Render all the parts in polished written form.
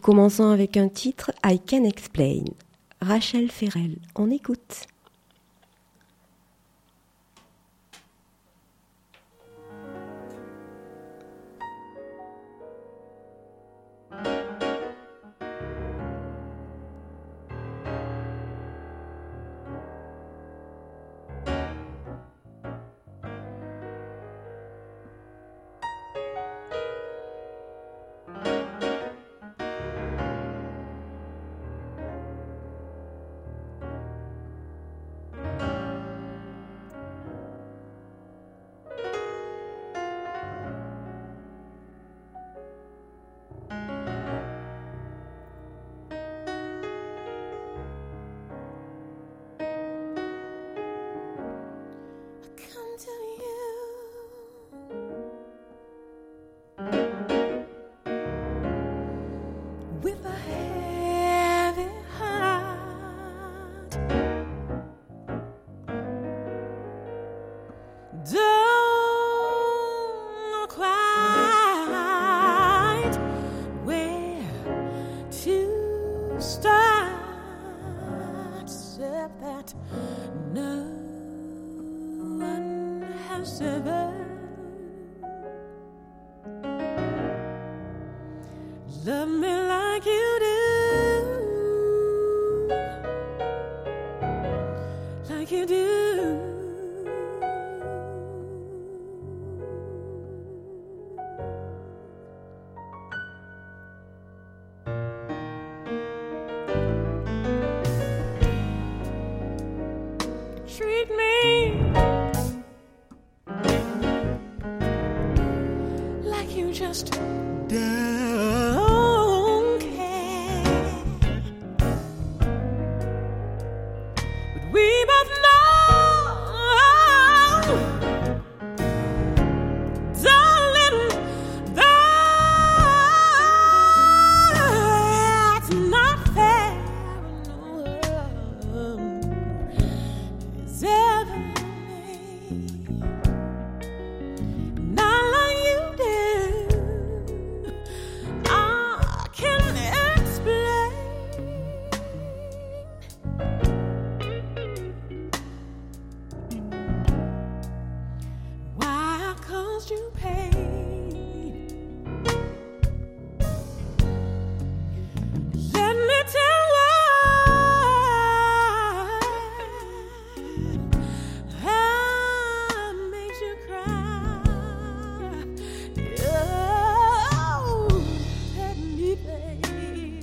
commençons avec un titre, I Can Explain. Rachel Ferrell, on écoute. Love me like you do, like you do. Treat me like you just don't care. But we both know, darling, that's not fair. No, it's ever made. Not like you do. I can explain why I caused you pain. Let me tell why I made you cry. Oh, let me, baby.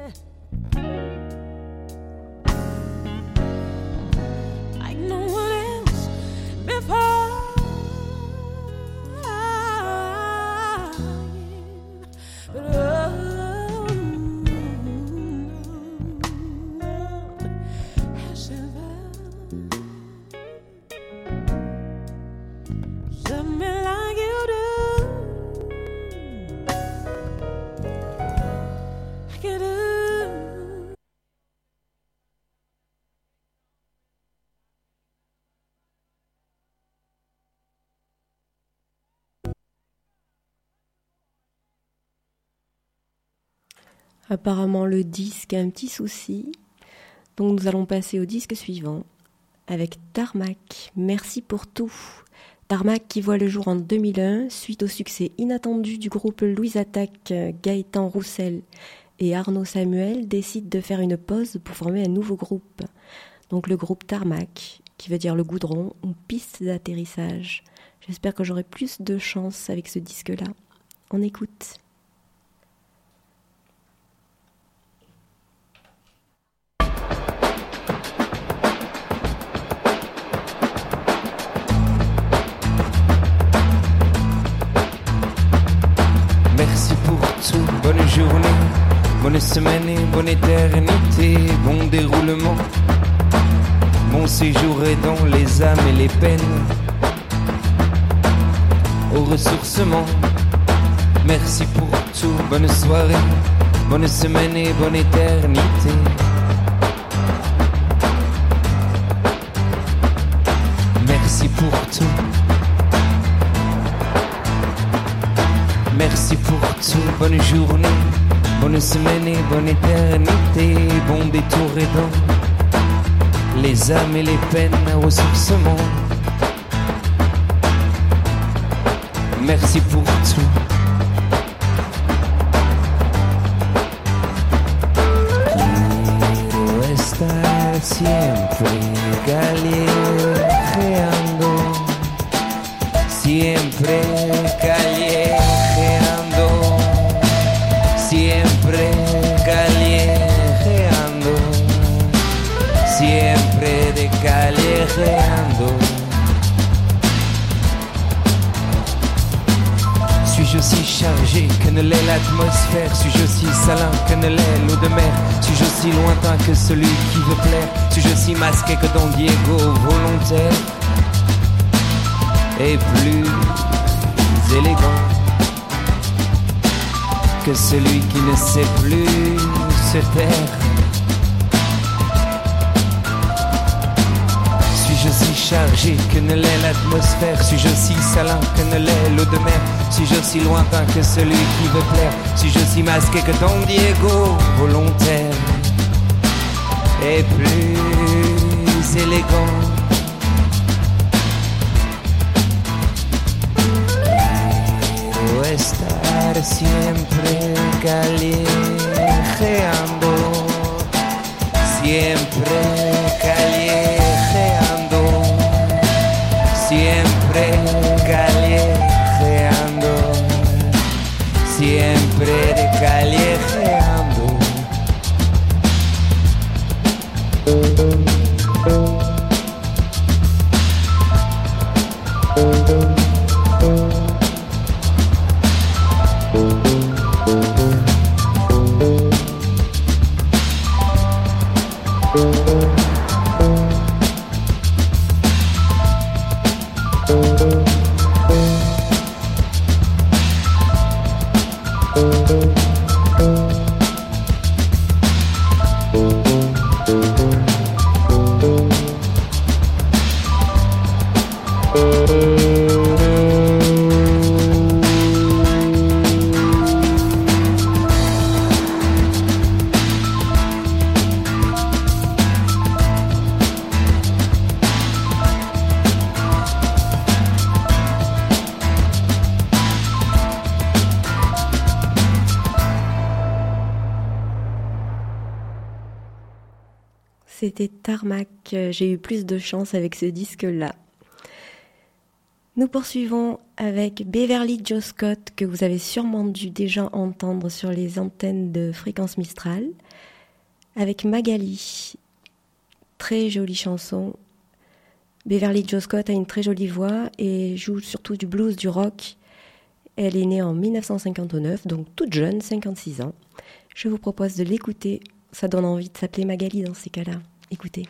Like no one else before you. But has ever love me like you do, like you do. Apparemment le disque a un petit souci, donc nous allons passer au disque suivant avec Tarmac, Merci pour tout. Tarmac qui voit le jour en 2001 suite au succès inattendu du groupe Louise Attaque. Gaëtan Roussel et Arnaud Samuel décident de faire une pause pour former un nouveau groupe. Donc le groupe Tarmac, qui veut dire le goudron ou piste d'atterrissage. J'espère que j'aurai plus de chance avec ce disque-là. On écoute. Merci pour tout, bonne journée, bonne semaine et bonne éternité, bon déroulement, bon séjour dans les âmes et les peines, au ressourcement. Merci pour tout, bonne soirée, bonne semaine et bonne éternité. Merci pour tout. Merci pour tout, bonne journée, Bonne semaine et bonne éternité, bon détour et dans les âmes et les peines à ressourcement. Merci pour tout. Quiero estar siempre callejeando, siempre callejeando, siempre callejeando, siempre de callejeando. Suis-je aussi chargé que ne l'est l'atmosphère? Suis-je aussi salin que ne l'est l'eau de mer? Suis-je aussi lointain que celui qui veut plaire? Suis-je aussi masqué que Don Diego volontaire? Et plus élégant que celui qui ne sait plus se taire? Suis-je aussi chargé que ne l'est l'atmosphère? Suis-je aussi salin que ne l'est l'eau de mer? Suis-je aussi lointain que celui qui veut plaire? Suis-je aussi masqué que Don Diego volontaire? Et plus élégant quiero estar siempre callejeando, siempre callejeando, siempre callejeando, siempre de callejeando. C'était Tarmac. J'ai eu plus de chance avec ce disque-là. Nous poursuivons avec Beverly Joe Scott, que vous avez sûrement dû déjà entendre sur les antennes de Fréquence Mistral, avec Magali. Très jolie chanson. Beverly Joe Scott a une très jolie voix et joue surtout du blues, du rock. Elle est née en 1959, donc toute jeune, 56 ans. Je vous propose de l'écouter. Ça donne envie de s'appeler Magali dans ces cas-là. Écoutez.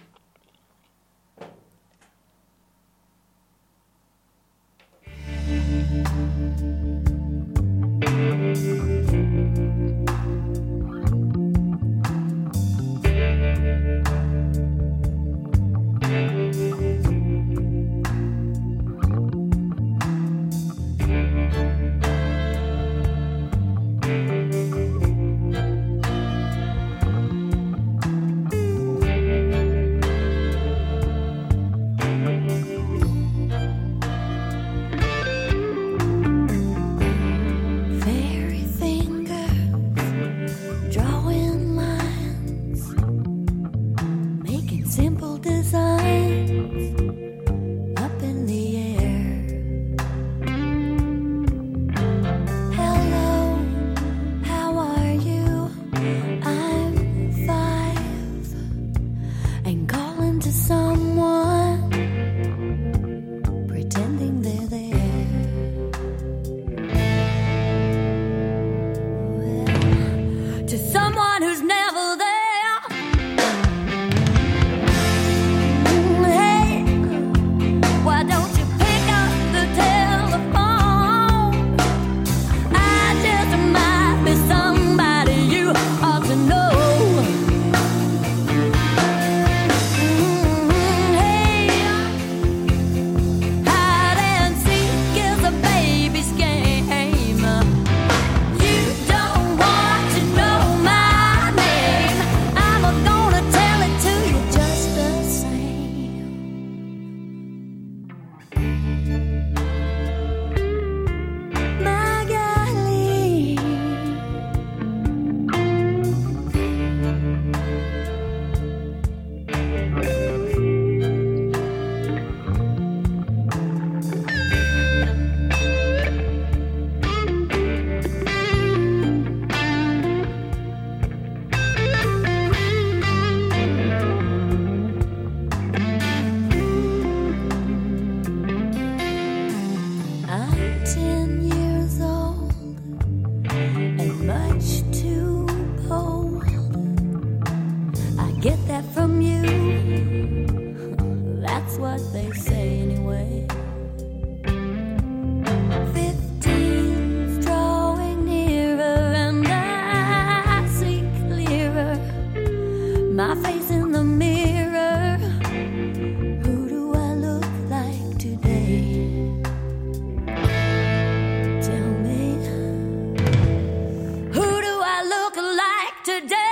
that's what they say anyway. 15's drawing nearer and I see clearer my face in the mirror. Who do I look like today? Tell me, who do I look like today?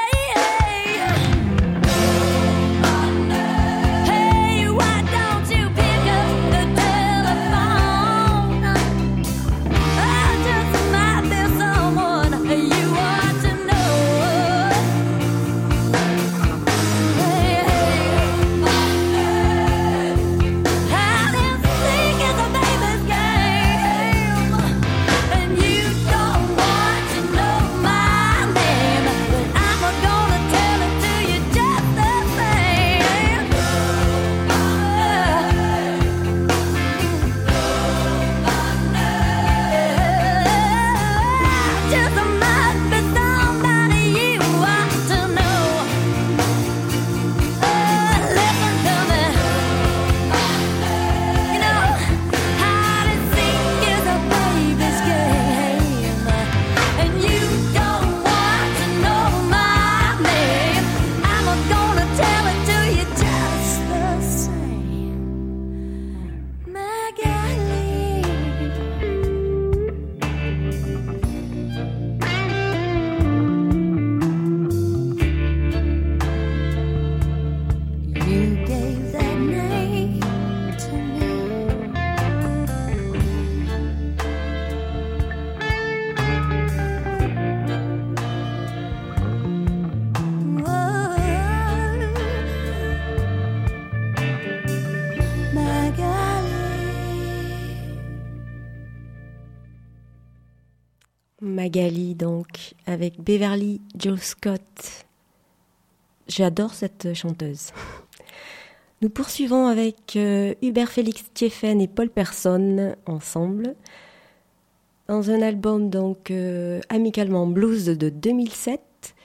Magali, donc, avec Beverly Jo Scott. J'adore cette chanteuse. Nous poursuivons avec Hubert Félix Thieffen et Paul Persson ensemble dans un album donc Amicalement Blues de 2007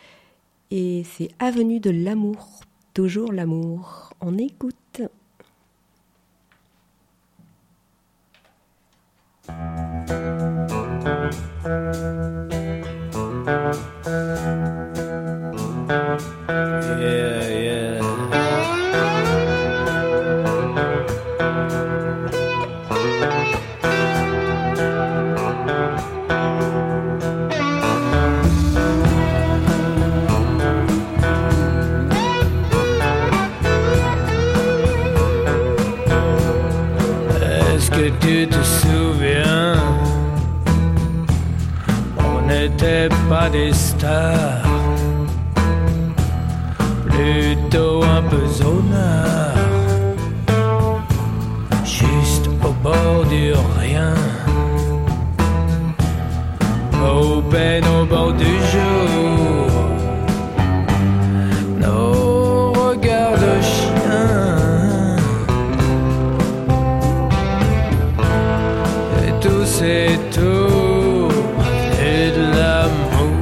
et c'est Avenue de l'amour, toujours l'amour. On écoute. Yeah, yeah. Est-ce que tu te souviens? On n'était pas des stars, plutôt un peu zonard, juste au bord du rien, aux peines au bord du jour, nos regards de chien, et tout c'est tout, et de l'amour.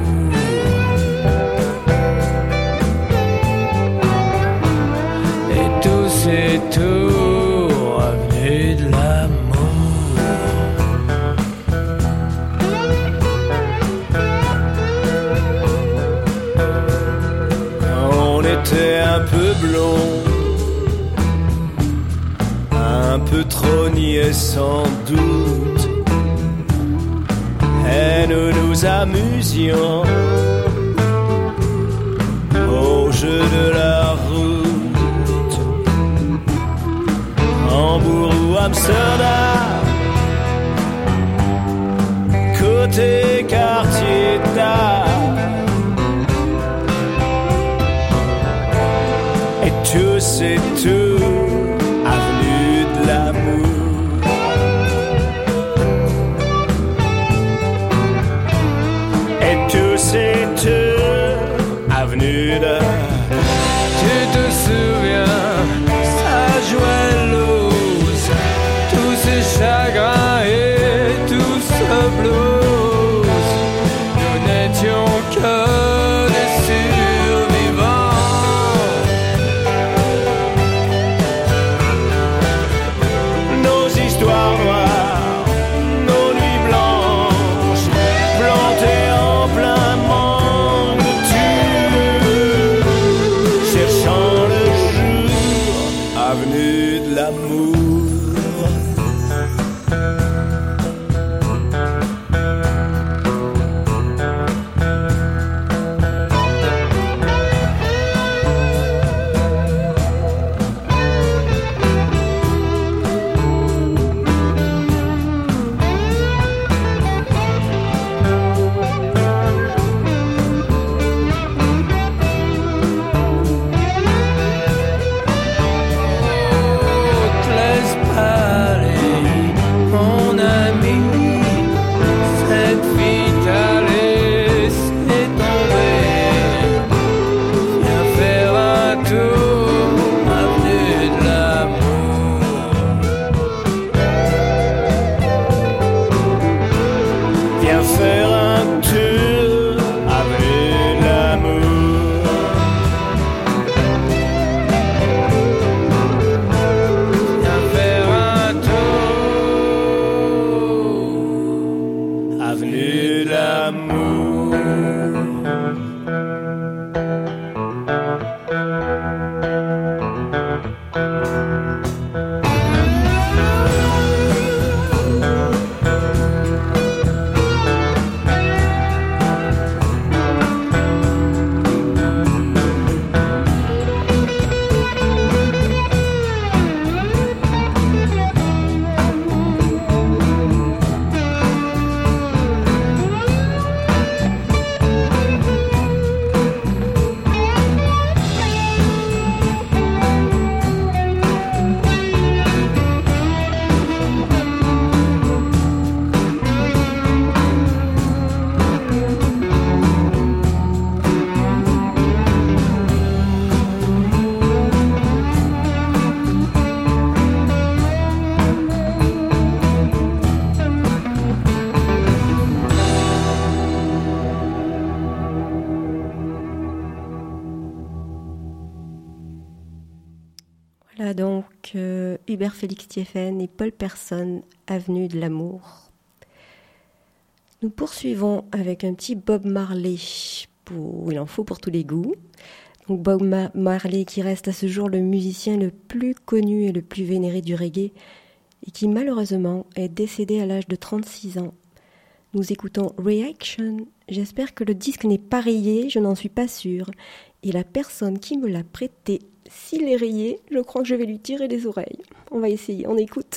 C'est tout, avenue de l'amour. On était un peu blond, un peu trop niais sans doute, et nous nous amusions au jeu de la route. Hambourg ou Amsterdam, côté quartier d'art, et tout c'est tout, avenue de l'amour. Et tout c'est tout, avenue de l'amour. Tu te souviens, ça jouait l'ose, tous ces chagrins et tout ce blues. Nous n'étions que des survivants. l'amour. Voilà donc Hubert Félix Thieffen et Paul Persson, Avenue de l'amour. Nous poursuivons avec un petit Bob Marley. Il en faut pour tous les goûts. Donc Bob Marley qui reste à ce jour le musicien le plus connu et le plus vénéré du reggae et qui malheureusement est décédé à l'âge de 36 ans. Nous écoutons Reaction. J'espère que le disque n'est pas rayé, je n'en suis pas sûre. Et la personne qui me l'a prêté, s'il est rayé, je crois que je vais lui tirer les oreilles. On va essayer, on écoute.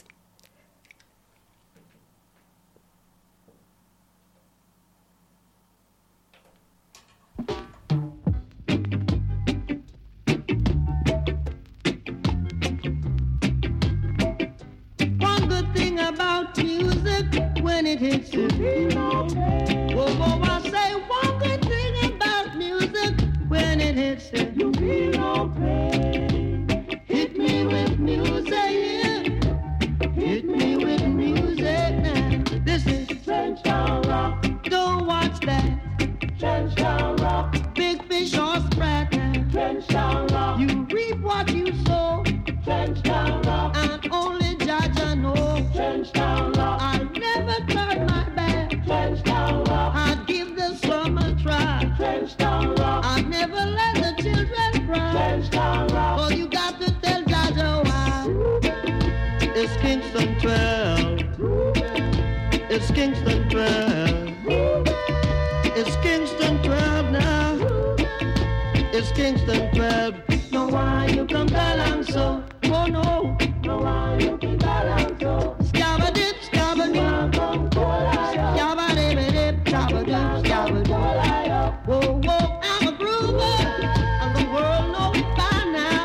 One good thing about music, when it hits you, whoa, whoa, I say one good thing about music, when it hits you, you feel no pain. Hit me with music, yeah. Hit me with music now. This is Trenchtown Rock. Don't watch that. Trenchtown Rock. Big fish or sprat now. Trenchtown Rock. You reap what you sow. Trenchtown Rock. And only judge I know. Trenchtown Rock. I'll never turn my back. Trenchtown Rock. I'd give the slum a try. Trenchtown Rock. I'd never let the children cry. Trenchtown Rock. Oh, you got to tell Jaja why. It's Kingston 12. It's Kingston 12. It's Kingston 12 now. It's Kingston 12. No, why you come down so? Oh no. No, why you come down so? Scabba-dip, scabba-dip. Scabba-dip, scabba-dip, scabba-dip. Whoa, whoa, I'm a groover. And the world knows by now,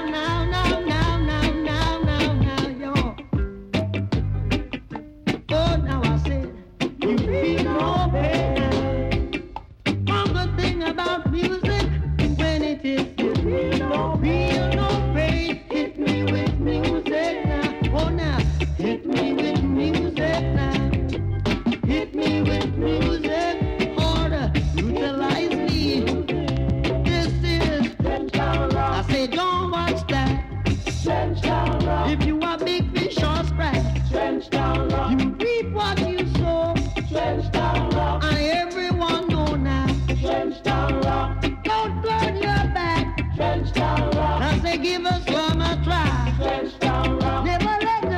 yo. Oh, now I said, you feel no pain. One good thing about music, when it is you feel no pain. Hit me with music now. Oh, now, hit me with music now. Hit me with music. Order, utilize me. This is Trenchtown Rock. I say, don't watch that. Trenchtown Rock. If you are big fish or sprat, Trenchtown Rock. You reap what you sow. Trenchtown Rock. And everyone know now. Trenchtown Rock. Don't turn your back. Trenchtown Rock. I say, give us one a try. Trenchtown Rock. Never let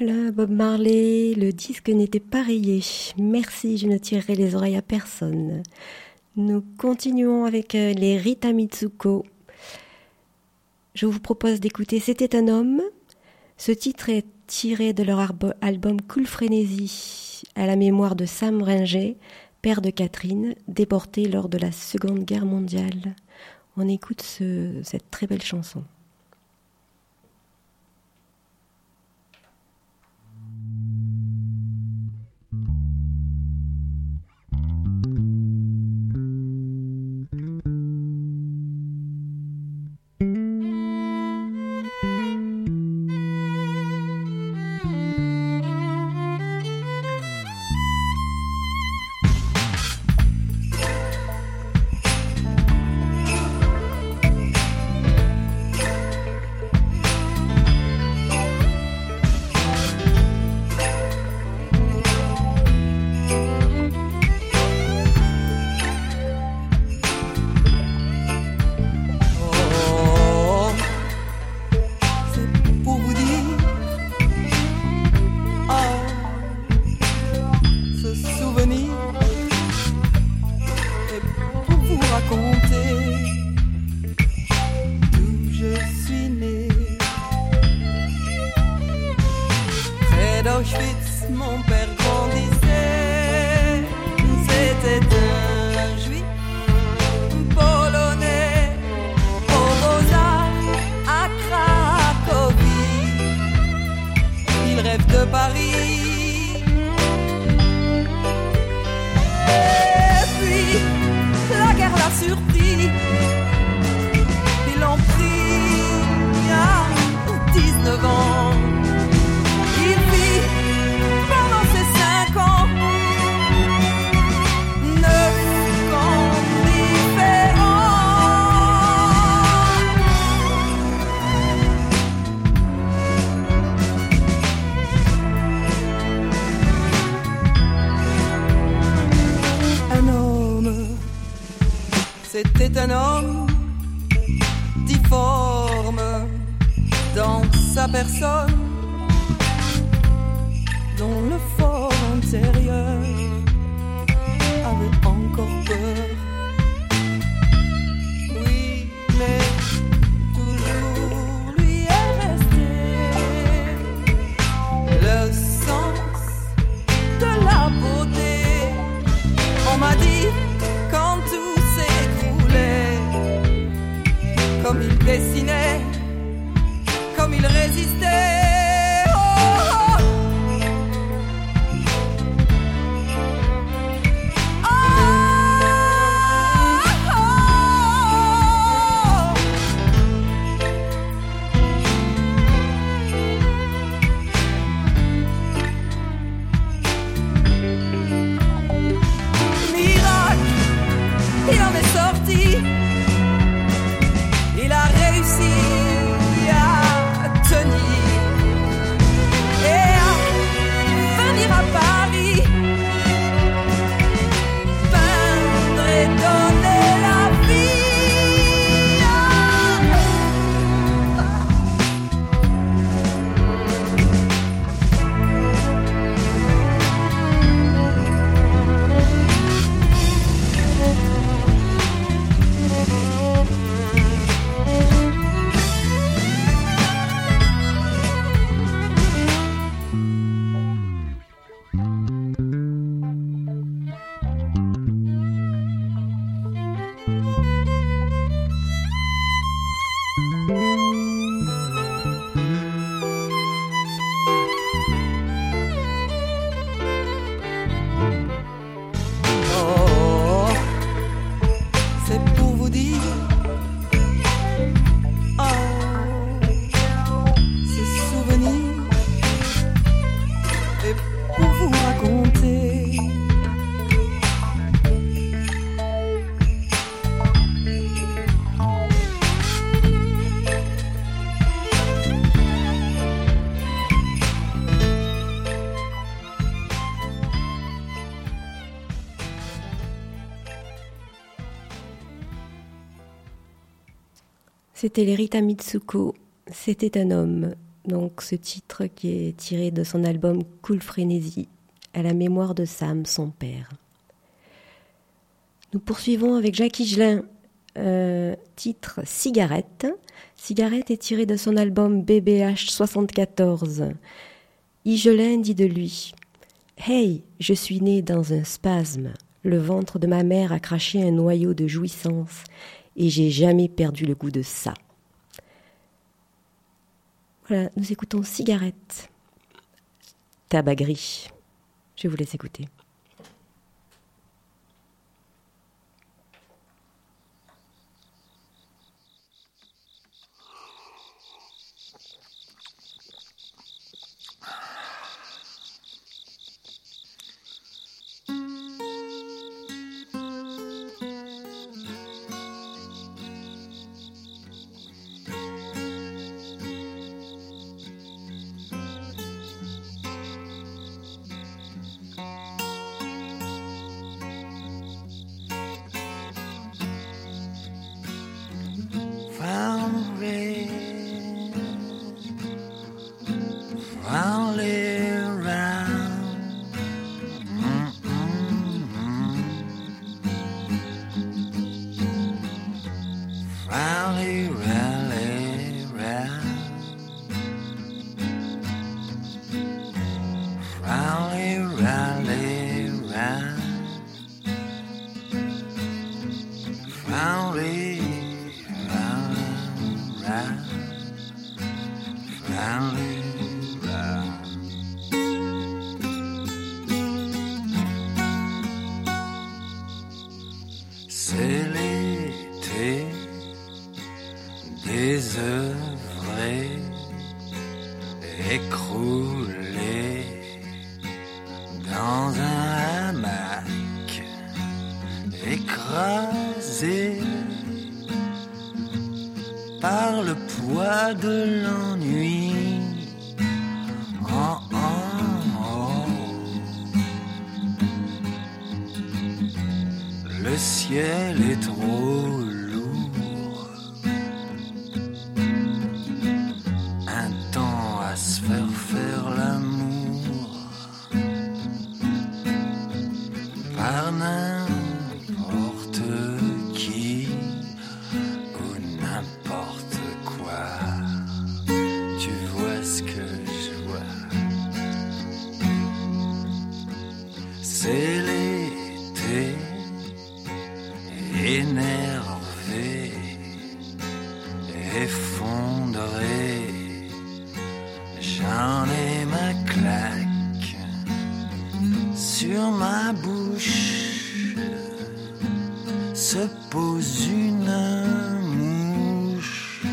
Voilà, Bob Marley, le disque n'était pas rayé. Merci, je ne tirerai les oreilles à personne. Nous continuons avec les Rita Mitsuko. Je vous propose d'écouter C'était un homme. Ce titre est tiré de leur album Cool Frénésie, à la mémoire de Sam Ringer, père de Catherine, déporté lors de la Seconde Guerre mondiale. On écoute cette très belle chanson. C'était un homme difforme dans sa personne, dont le fort intérieur avait encore peur. Oui, mais toujours lui est resté le sens de la beauté. On m'a dit quand tout s'écroulait, comme il dessinait, comme il résistait. C'était les Rita Mitsuko, c'était un homme. Donc ce titre qui est tiré de son album Cool Frénésie, à la mémoire de Sam, son père. Nous poursuivons avec Jacques Higelin, titre Cigarette. Cigarette est tiré de son album BBH 74. Higelin dit de lui: Hey, je suis né dans un spasme. Le ventre de ma mère a craché un noyau de jouissance et j'ai jamais perdu le goût de ça. Voilà, nous écoutons Cigarette. Tabac gris. Je vous laisse écouter. C'est l'été désœuvré, écroulé dans un hamac, écrasé par le poids de l'ennui. Oh, oh, oh. Le ciel est trop lourd, un temps à se faire l'amour par n'importe qui ou n'importe quoi. Tu vois ce que je vois, c'est l'été énervé, effondré, j'en ai ma claque sur ma bouche, se pose une mouche.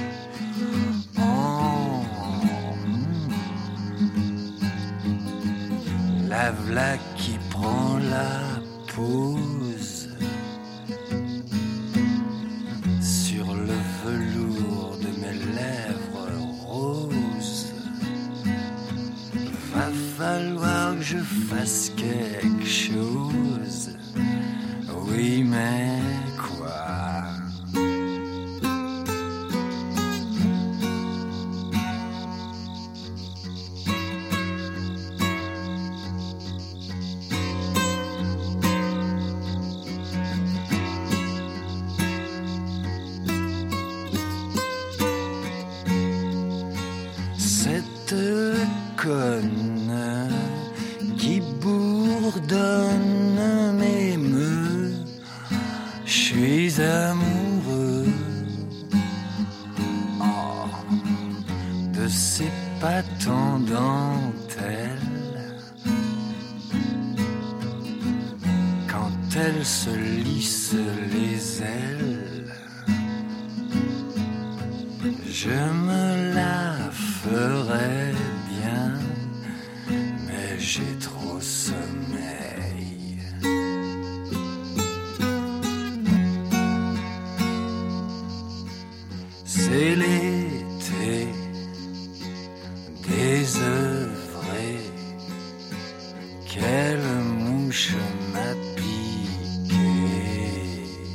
Oh, la v'là qui prend la pause sur le velours de mes lèvres roses. Va falloir que je fasse quelque chose. Oui, mais quoi? Cette conne qui bourdonne m'émeut, je suis amoureux de ses pattes en dentelle. Quand elle se lisse les ailes, je me la ferais bien, mais j'ai trop sommeil. C'est l'été désœuvré, quelle mouche m'a piqué.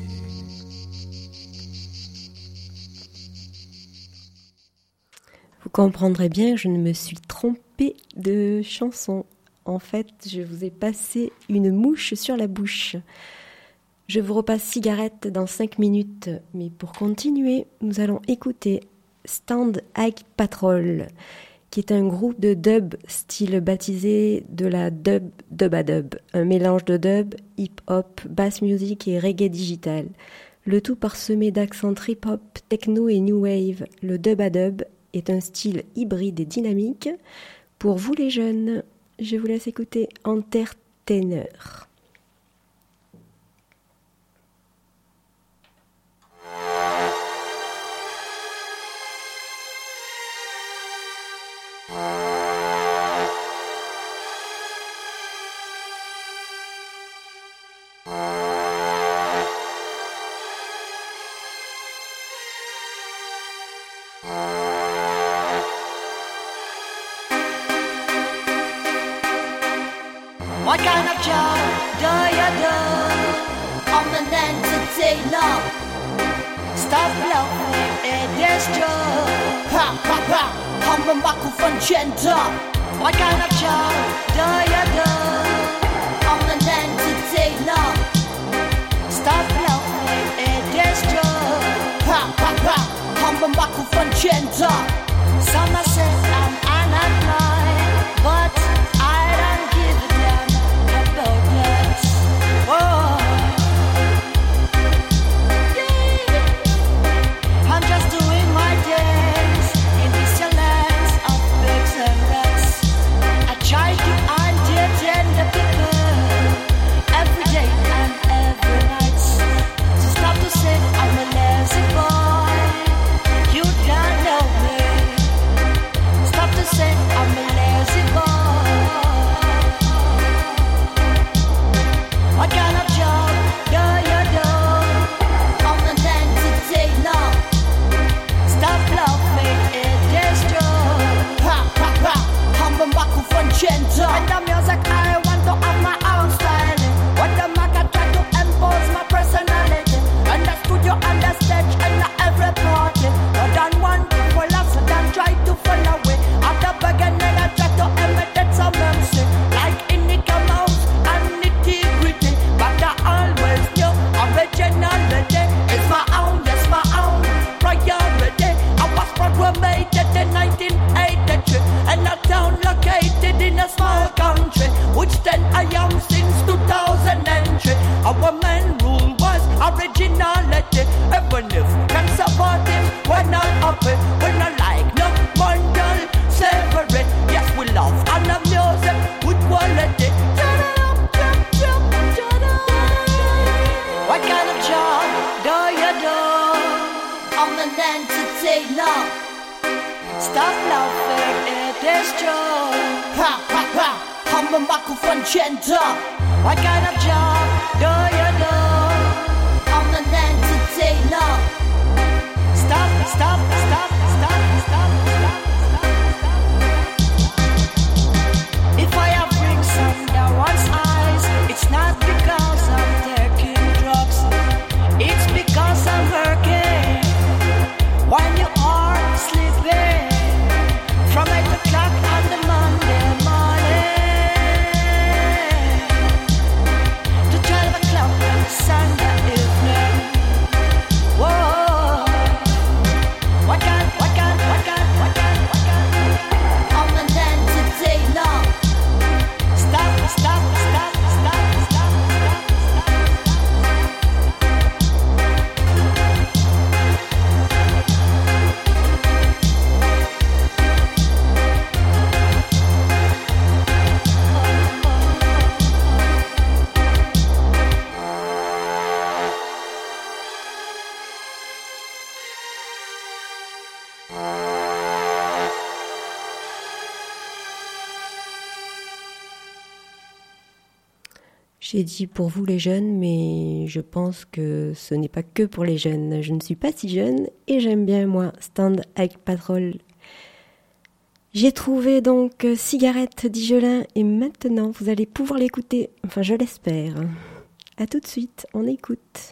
Vous comprendrez bien, je ne me suis trompée de chanson. En fait, je vous ai passé une mouche sur la bouche. Je vous repasse Cigarette dans 5 minutes. Mais pour continuer, nous allons écouter Stand Ike Patrol, qui est un groupe de dub style baptisé de la dub-a-dub, un mélange de dub, hip-hop, bass music et reggae digital. Le tout parsemé d'accents trip-hop, techno et new wave. Le dub-a-dub est un style hybride et dynamique. Pour vous les jeunes, je vous laisse écouter Entertainer. What kind of job do you do? I'm an entertainer. Stop bluffing, it is true. Ha ha ha, I'm a microphone center. What kind of job do you do? I'm an entertainer. Stop bluffing, it is true. Ha ha ha, I'm a microphone center. Some say I'm unemployed, but I don't give a damn about that. Oh, yeah. I'm just doing my dance in this land of pigs and rats. I try to entertain the people every day and every night. So stop to say I'm a lazy boy. You don't know me. Stop to say I'm a lazy boy. What kind of job do you do? I'm an entertainer. Stop laughing, it is true. Ha ha ha, I'm a microphone center. And the music I want to have my own style. What the market try to impose my personality. And the studio and the stage and the every party. More than one philosopher than try to follow it. At the beginning I try to imitate some MC. Like Indica Mouse and nitty-gritty. But I always knew originality is my own, yes my own priority. I was programmed in 1983 in a town located in a small country, which then I am since 2003. Our main rule was originality. Even if can support it, we're not happy. We're not like no bundle slavery. Yes, we love and the music with quality. What kind of job do you do? I'm an entertainer. Stop laughing, it is true. Ha ha ha, I'm a microphone center. What kind of job do you do? I'm an entertainer. Stop, stop, stop, stop, stop, stop, stop. If I have rings under one's eyes, it's not because I'm taking drugs. It's because I'm working. When you are sleeping, from 8 o'clock on the Monday morning to 12 o'clock on the Sunday evening. Whoa, what kind? I'm an entertainer. Stop, stop, stop, stop, stop, stop, J'ai dit pour vous les jeunes, mais je pense que ce n'est pas que pour les jeunes. Je ne suis pas si jeune et j'aime bien moi Stand Ike Patrol. J'ai trouvé donc Cigarette d'Igelin et maintenant vous allez pouvoir l'écouter. Enfin je l'espère. À tout de suite, on écoute.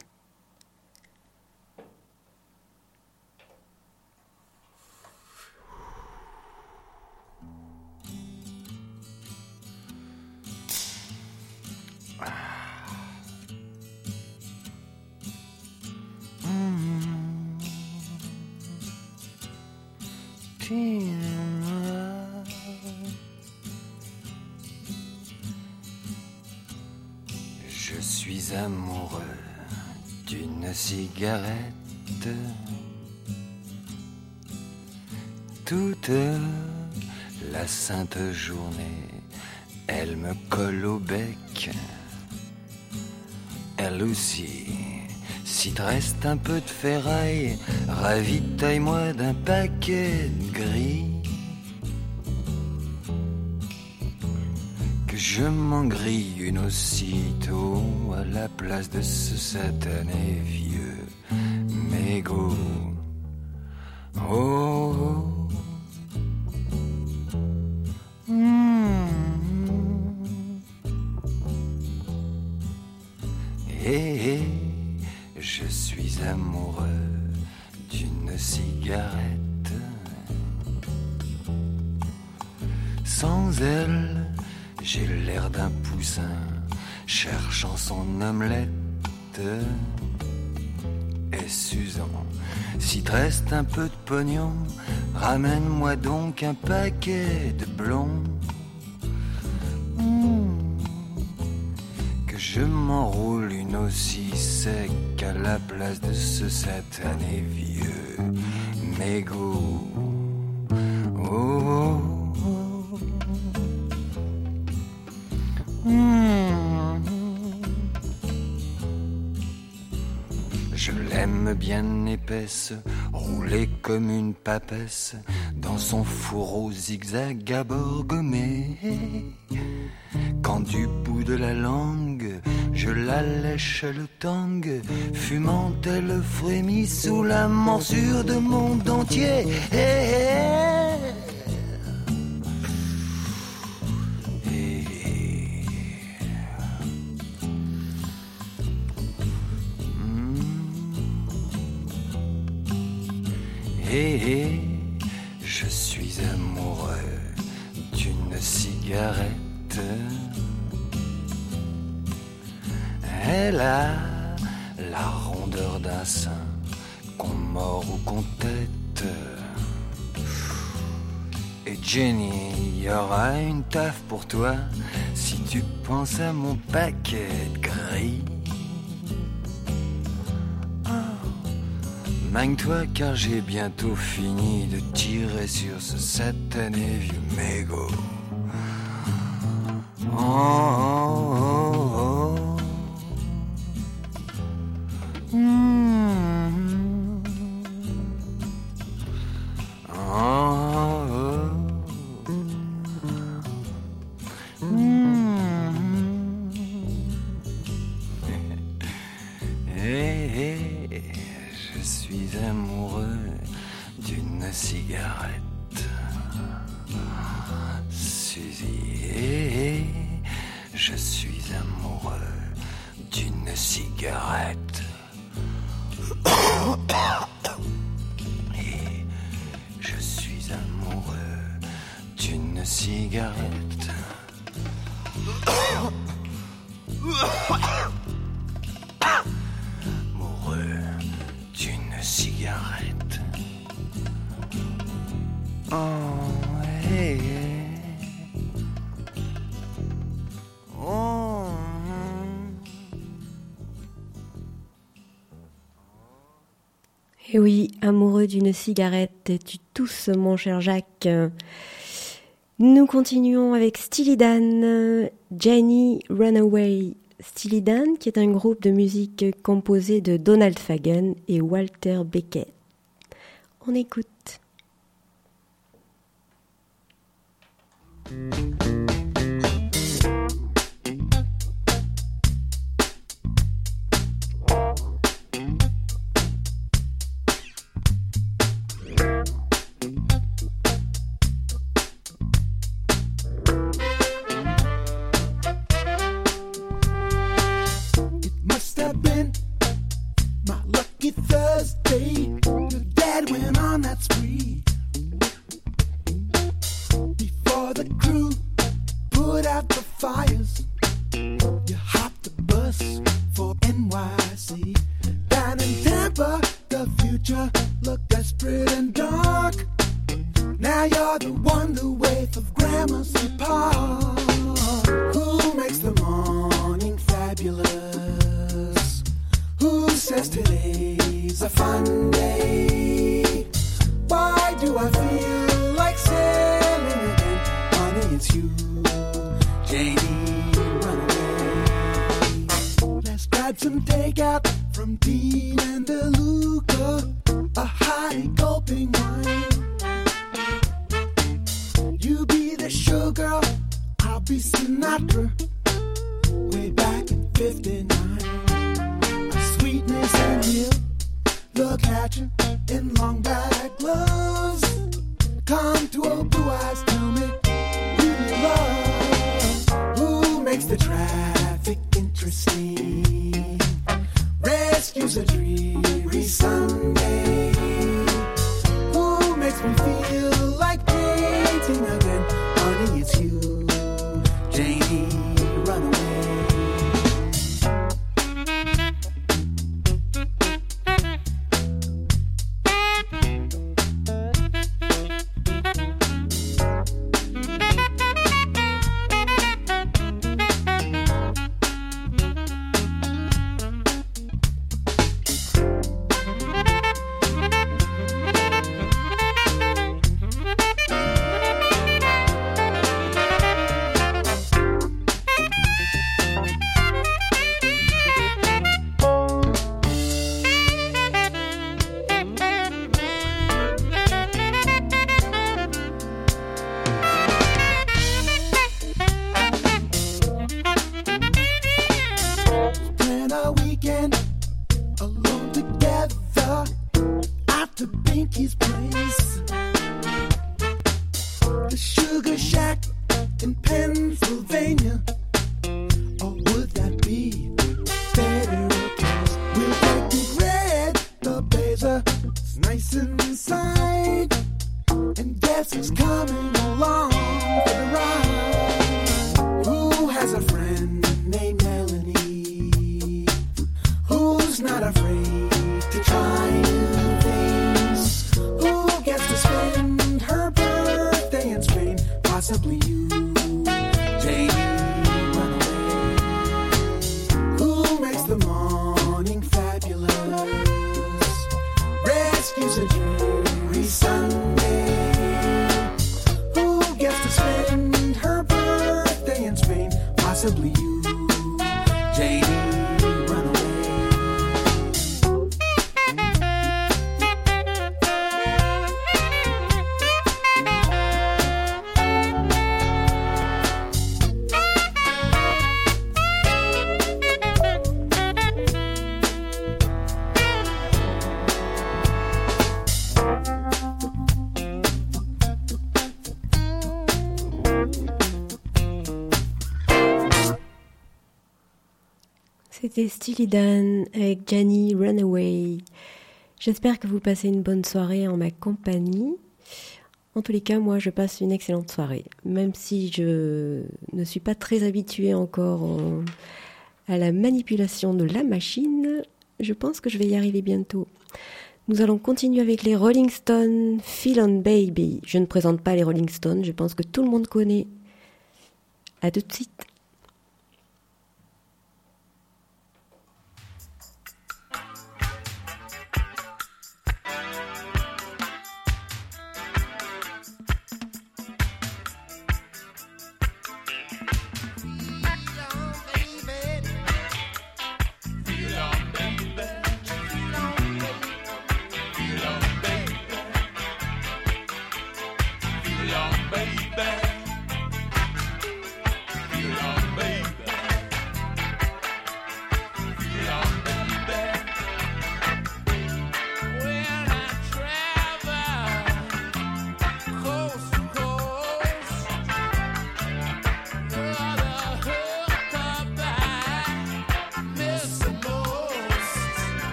Je suis amoureux d'une cigarette. Toute la sainte journée, elle me colle au bec. Elle aussi, si te reste un peu de ferraille, ravitaille-moi d'un paquet de gris. Que je m'en grille une aussitôt à la place de ce satané vieux mégot. Oh, Et je suis amoureux d'une cigarette. Sans elle, j'ai l'air d'un poussin cherchant son omelette. Et Suzanne, si te reste un peu de pognon, ramène-moi donc un paquet de blonds. Que je m'enroule une aussi sec à la place de ce satané vieux mégot. Oh, Je l'aime bien épaisse, roulée comme une papesse, dans son fourreau zigzag à bord gommé. Quand du bout de la langue, je la lèche le tang, fumant elle frémit sous la morsure de mon dentier. Et je suis amoureux d'une cigarette. Elle a la rondeur d'un sein, qu'on mord ou qu'on tête. Et Jenny, y aura une taf pour toi si tu penses à mon paquet de gris. Magne-toi car j'ai bientôt fini de tirer sur ce satané vieux mégot. Oh, oh, oh, oh. Je suis amoureux d'une cigarette, Suzy. Je suis amoureux d'une cigarette. Et je suis amoureux d'une cigarette. Amoureux d'une cigarette. Oh, hey, hey. Oh. Et oui, amoureux d'une cigarette, tu tousses mon cher Jacques. Nous continuons avec Steely Dan, Jenny Runaway. Steely Dan, qui est un groupe de musique composé de Donald Fagen et Walter Beckett. On écoute. Thursday, your dad went on that spree. Before the crew put out the fires, you hopped the bus for NYC. Down in Tampa, the future looked desperate and dark. Now you're the wonder wave of Gramercy Park. Who makes the morning fabulous? Who says today's a fun day? Why do I feel like sailing again? Honey, it's you, Janie, run away. Let's grab some takeout from Dean and DeLuca, a high gulping wine. You be the showgirl, I'll be Sinatra, way back in '59. A sweetness and you, look at you in long black gloves. Contour blue eyes, tell me who you love. Who makes the traffic interesting? Rescues a dreary Sunday. Who makes me feel like dating again? Honey, it's you, Janie, run away. C'était Steely Dan avec Janie Runaway. J'espère que vous passez une bonne soirée en ma compagnie. En tous les cas, moi, je passe une excellente soirée. Même si je ne suis pas très habituée encore à la manipulation de la machine, je pense que je vais y arriver bientôt. Nous allons continuer avec les Rolling Stones, Feel on Baby. Je ne présente pas les Rolling Stones, je pense que tout le monde connaît. À tout de suite.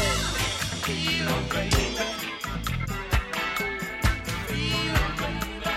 Feel on, baby.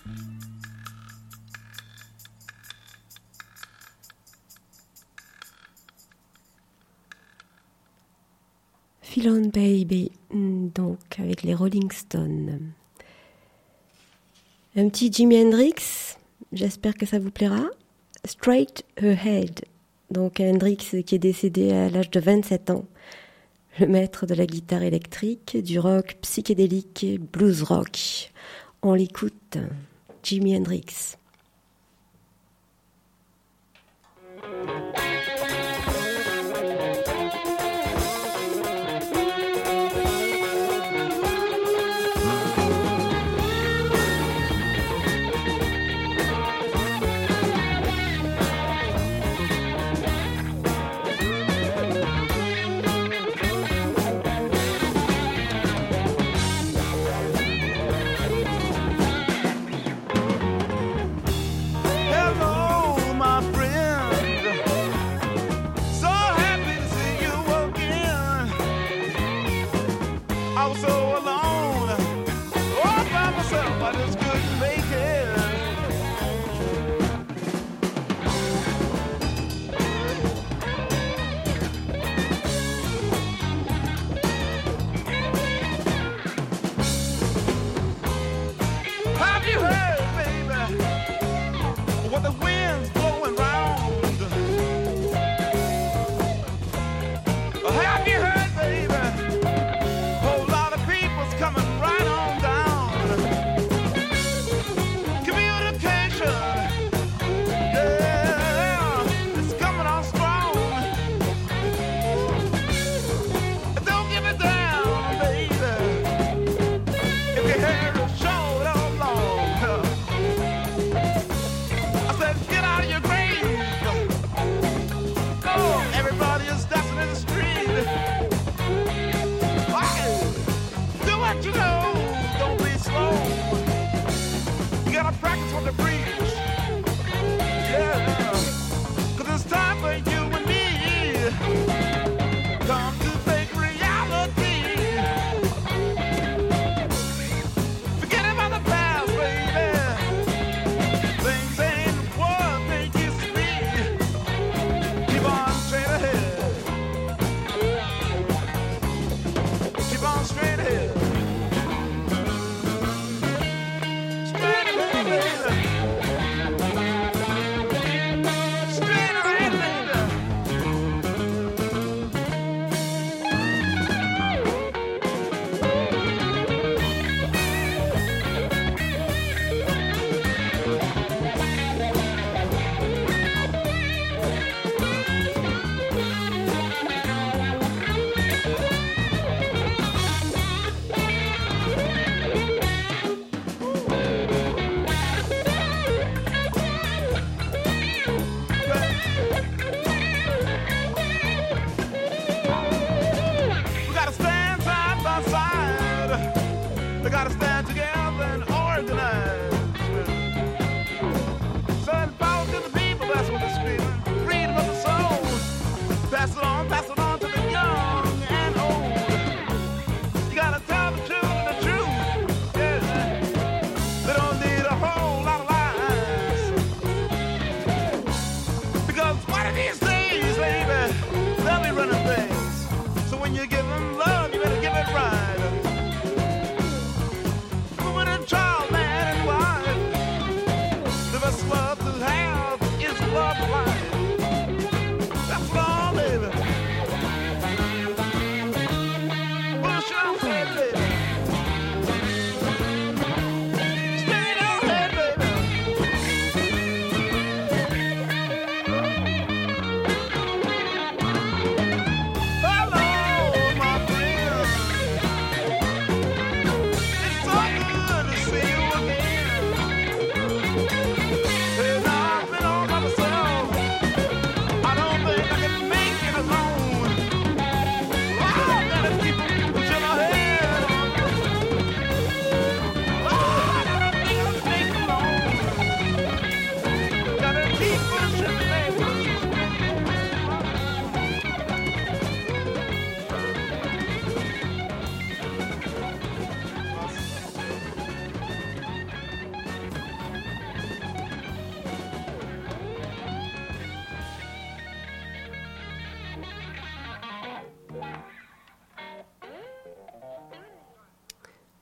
Feel On Baby, donc avec les Rolling Stones. Un petit Jimi Hendrix, j'espère que ça vous plaira. Straight Ahead, donc Hendrix qui est décédé à l'âge de 27 ans. Le maître de la guitare électrique, du rock psychédélique, blues rock. On l'écoute, Jimi Hendrix.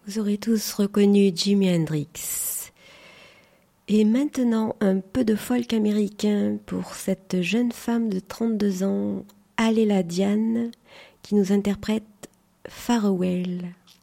Vous aurez tous reconnu Jimi Hendrix. Et maintenant, un peu de folk américain pour cette jeune femme de 32 ans, Aléla Diane, qui nous interprète Farewell.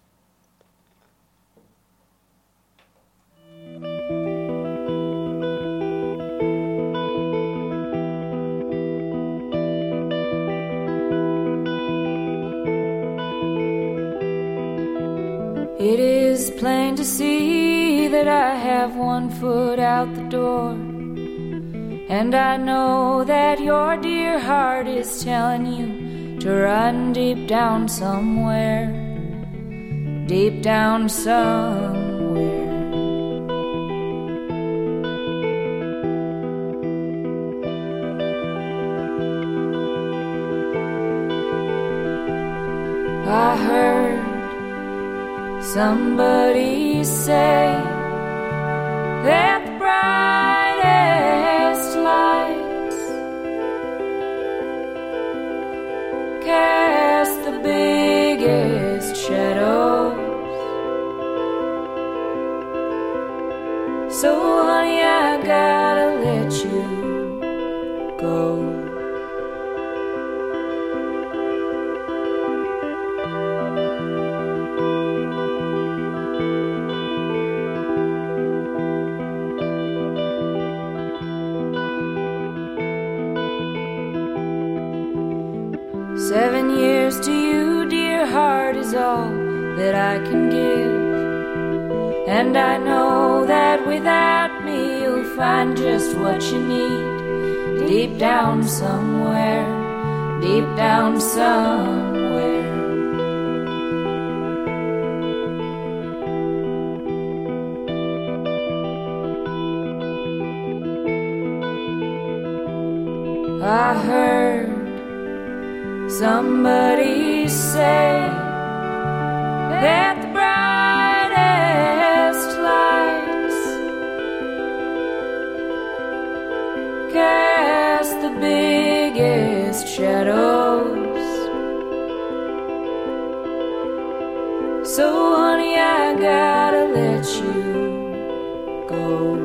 It is plain to see that I have one foot out the door, and I know that your dear heart is telling you to run deep down somewhere, deep down somewhere. I heard somebody say that the brightest lights cast the biggest shadows. So honey, I gotta let you go. To you, dear heart, is all that I can give, and I know that without me you'll find just what you need, deep down somewhere, deep down somewhere. I heard somebody say that the brightest lights cast the biggest shadows. So honey, I gotta let you go.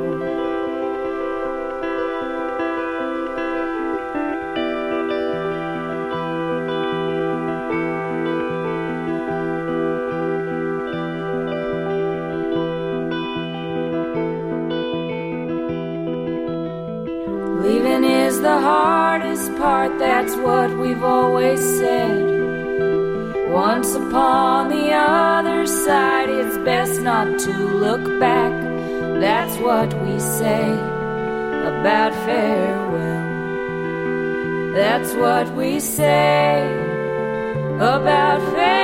Leaving is the hardest part, that's what we've always said. Once upon the other side, it's best not to look back. That's what we say about farewell. That's what we say about farewell.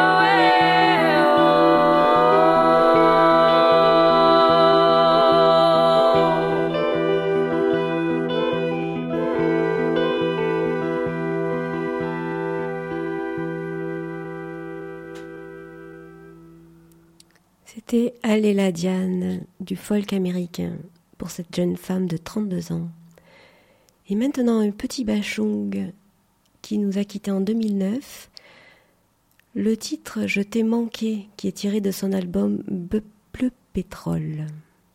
C'était Aléla Diane du folk américain pour cette jeune femme de 32 ans. Et maintenant un petit bachung qui nous a quittés en 2009. Le titre « Je t'ai manqué » qui est tiré de son album « Bleu pétrole ».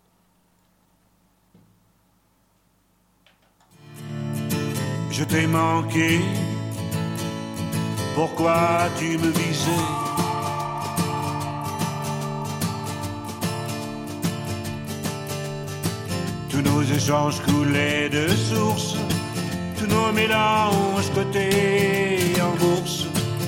Je t'ai manqué, pourquoi tu me visais? Tous nos échanges coulaient de source, tous nos mélanges cotés en bourse.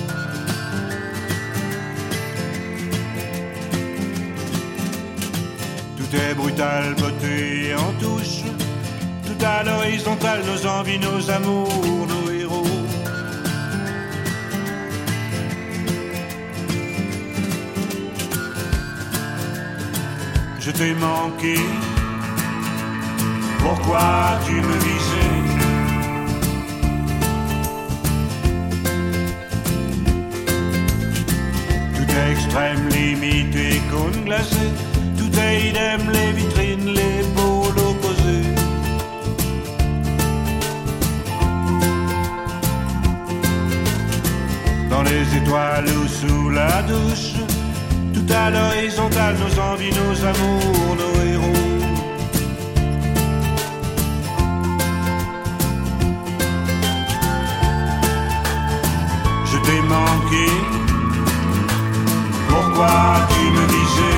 Tout est brutal, beauté en touche, tout à l'horizontale, nos envies, nos amours, nos héros. Je t'ai manqué, pourquoi tu me visais? Tout est extrême, limite et cône glacé, tout est idem, les vitrines, les pôles opposés. Dans les étoiles ou sous la douche, tout à l'horizontale, nos envies, nos amours, nos héros. Je t'ai manqué, pourquoi tu me visais?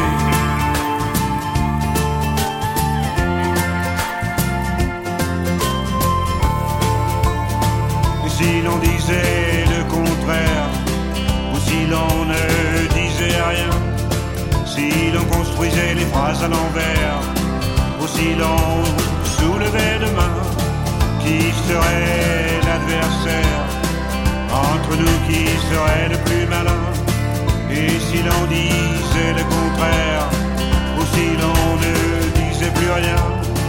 Et si l'on disait le contraire, ou si l'on ne disait rien, si l'on construisait les phrases à l'envers, ou si l'on soulevait demain, qui serait l'adversaire? Entre nous, qui serait le plus malin? Et si l'on disait le contraire, ou si l'on ne disait plus rien?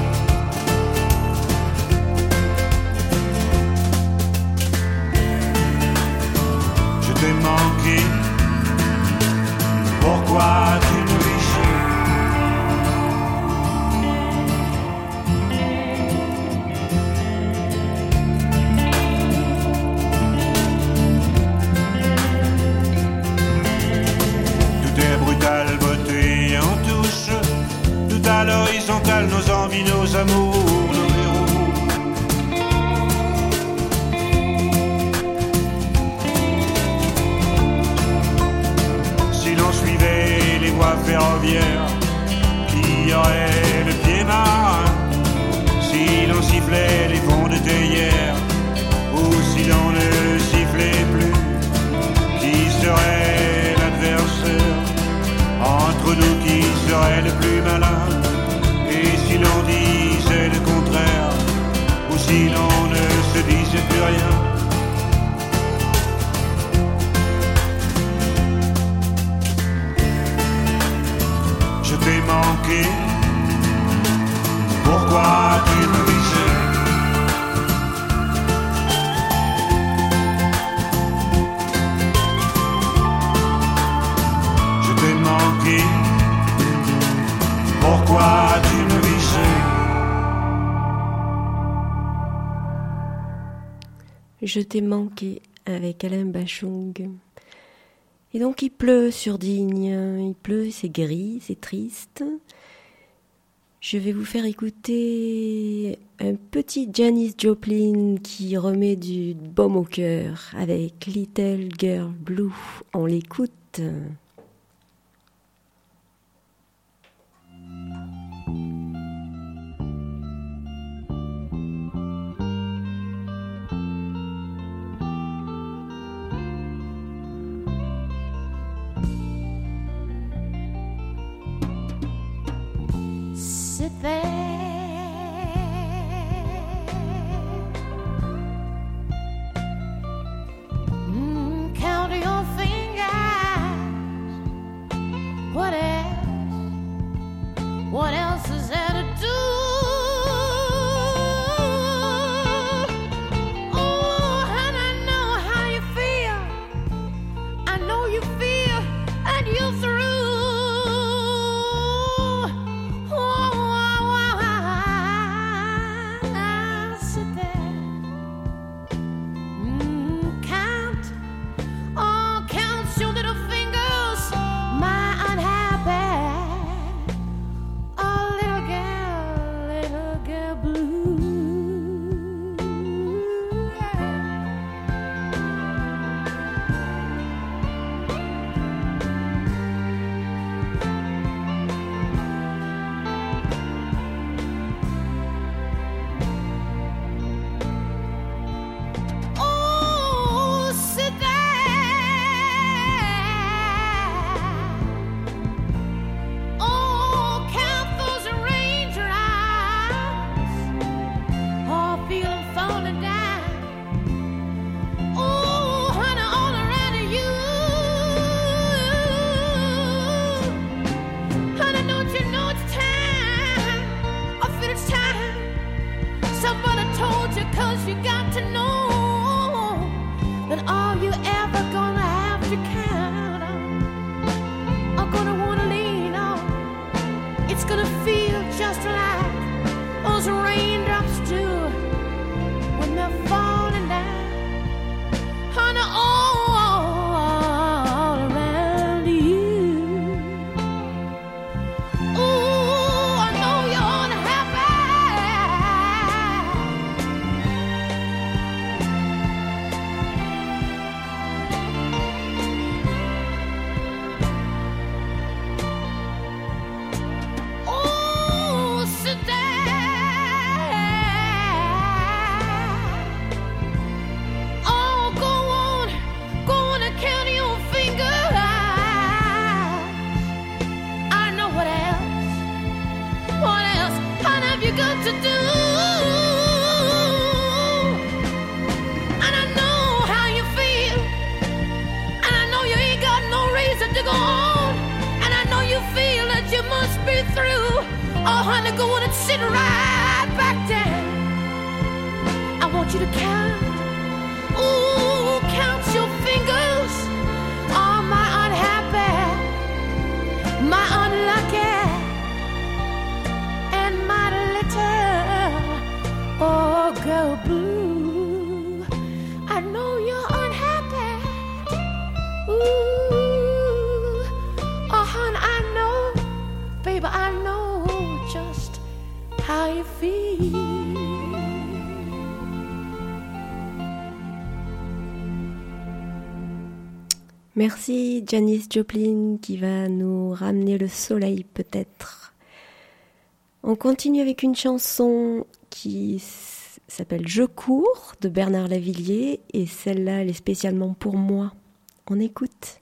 Je t'ai manqué, pourquoi tu me visais? Beauté en touche, tout à l'horizontale, nos envies, nos amours, nos héros. Si l'on suivait les voies ferroviaires, qui aurait le pied marin? Si l'on sifflait les fonds de théière, ou si l'on ne sifflait plus, qui serait l'adversaire? Entre nous, qui serait le plus malin? Et si l'on disait le contraire, ou si l'on ne se disait plus rien? Je t'ai manqué, pourquoi tu me visais? Pourquoi tu me visais? Je t'ai manqué avec Alain Bachung. Et donc il pleut sur Digne, il pleut, c'est gris, c'est triste. Je vais vous faire écouter un petit Janis Joplin qui remet du baume au cœur avec Little Girl Blue. On l'écoute. Sit there, count your fingers. What else? What else is there to do? Oh, and I know how you feel. I know you feel, and you're through. Oh, honey, go on and sit right back down. I want you to count, ooh, count your fingers. Oh, my unhappy, my unlucky, and my little, oh, girl blue. I know you're unhappy. Ooh, oh, honey, I know, baby, I know just how you feel. Merci Janis Joplin qui va nous ramener le soleil peut-être. On continue avec une chanson qui s'appelle Je cours de Bernard Lavilliers et celle-là elle est spécialement pour moi. On écoute.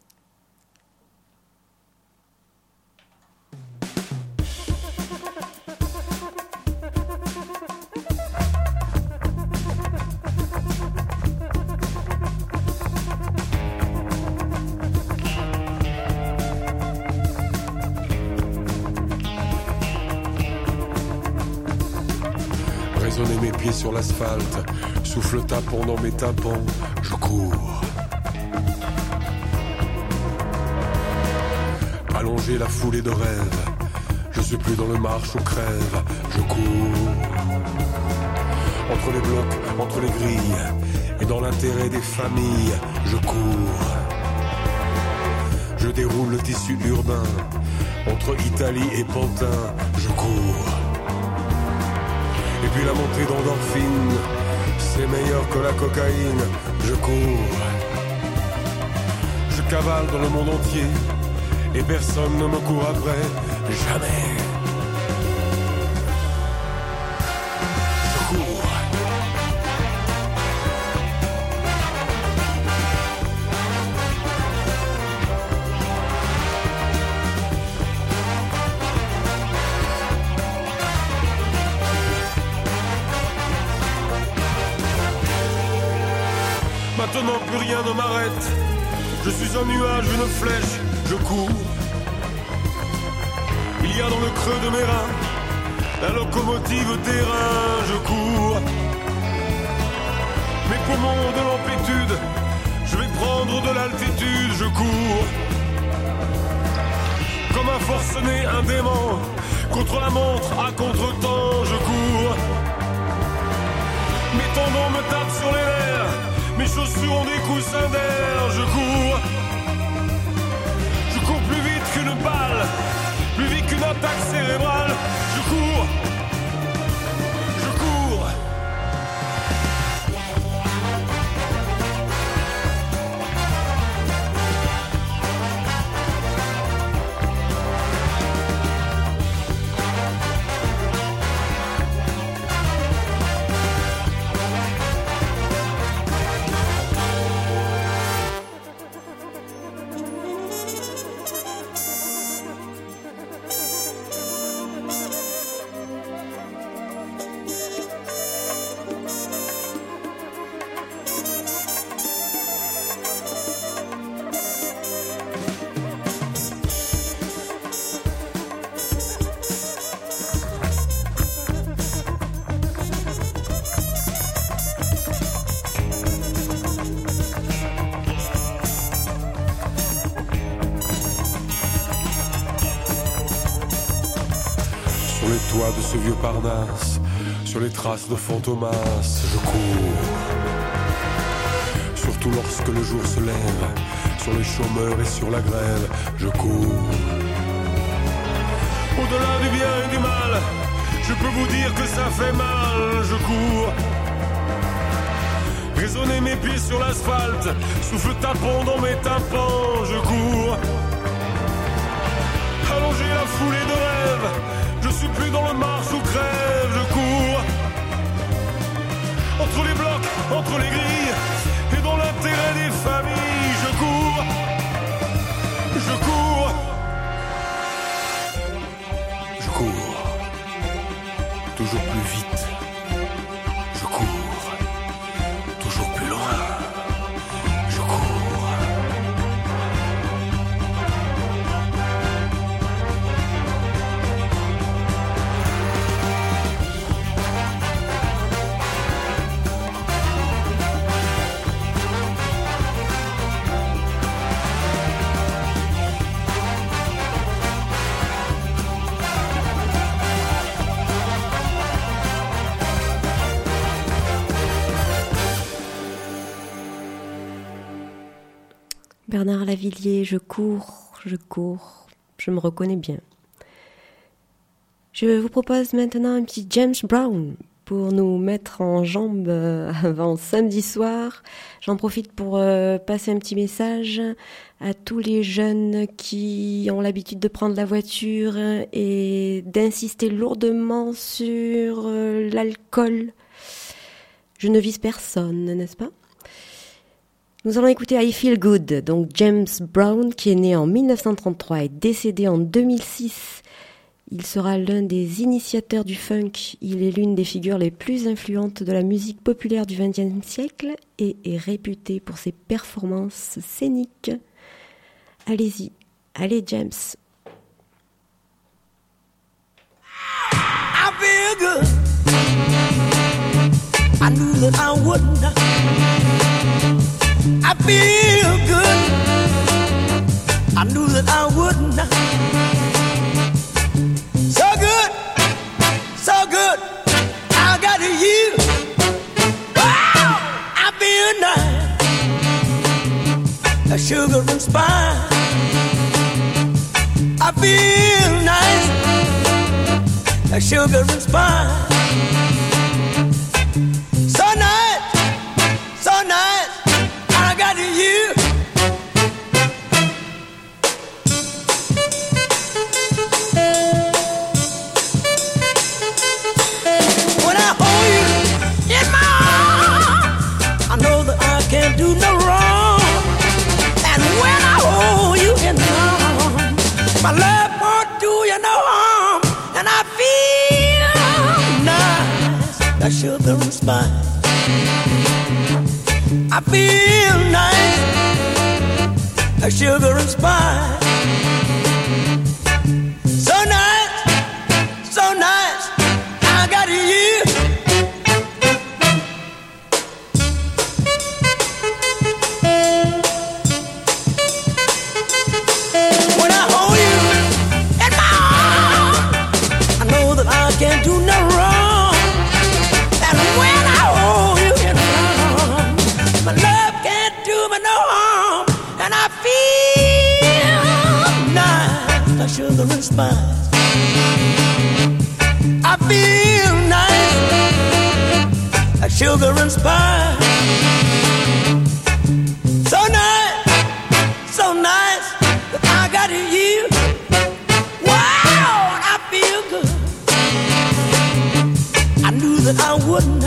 Résonner mes pieds sur l'asphalte, souffle tapant dans mes tympans, je cours. Allonger la foulée de rêves, je suis plus dans le marche ou crève, je cours. Entre les blocs, entre les grilles, et dans l'intérêt des familles, je cours. Je déroule le tissu urbain, entre Italie et Pantin, je cours. Et puis la montée d'endorphine, c'est meilleur que la cocaïne, je cours. Je cavale dans le monde entier, et personne ne me court après, jamais. Je cours. Maintenant plus rien ne m'arrête. Je suis un nuage, une flèche, je cours. Il y a dans le creux de mes reins la locomotive terrain, je cours. Mes poumons de l'amplitude, je vais prendre de l'altitude, je cours. Comme un forcené, un démon, contre la montre, à contre-temps, je cours. Mes tendons me tapent sur les nerfs, mes chaussures ont des coussins d'air, je cours. Je cours plus vite qu'une balle, plus vite qu'une attaque cérébrale, je cours. Je cours. De ce vieux Parnasse, sur les traces de Fantomas, je cours. Surtout lorsque le jour se lève, sur les chômeurs et sur la grève, je cours. Au-delà du bien et du mal, je peux vous dire que ça fait mal, je cours. Résonner mes pieds sur l'asphalte, souffle tapant dans mes tympans, je cours. Allonger la foulée de rêves, je suis plus dans le marche ou crève, je cours. Entre les blocs, entre les grilles, et dans l'intérêt des familles, je cours. Je cours. Je cours. Toujours plus vite. Je cours. Toujours plus loin. Je cours. Bernard Lavillier, je cours, je me reconnais bien. Je vous propose maintenant un petit James Brown pour nous mettre en jambes avant samedi soir. J'en profite pour passer un petit message à tous les jeunes qui ont l'habitude de prendre la voiture et d'insister lourdement sur l'alcool. Je ne vise personne, n'est-ce pas ? Nous allons écouter I Feel Good, donc James Brown, qui est né en 1933 et décédé en 2006. Il sera l'un des initiateurs du funk. Il est l'une des figures les plus influentes de la musique populaire du XXe siècle et est réputé pour ses performances scéniques. Allez-y, allez James. I feel good. I knew that I wouldn't. I feel good. I knew that I wouldn't. So good, so good. I got you. Wow, I feel nice. A sugar and spice. I feel nice. A sugar and spice. So nice, so nice. I got you. When I hold you in my arms, I know that I can't do no wrong. And when I hold you in my arms, my love won't do you no harm. And I feel nice, that sugar and spice. I feel nice, like sugar and spice. So nice, so nice, I got you. When I hold you in my arms, I know that I can't do no wrong. And when I hold you in my arms, my love can't do me no harm. And I feel nice, like sugar and spice. I feel nice, like sugar and spice. So nice, so nice, that I got you. Wow, I feel good. I knew that I wouldn't.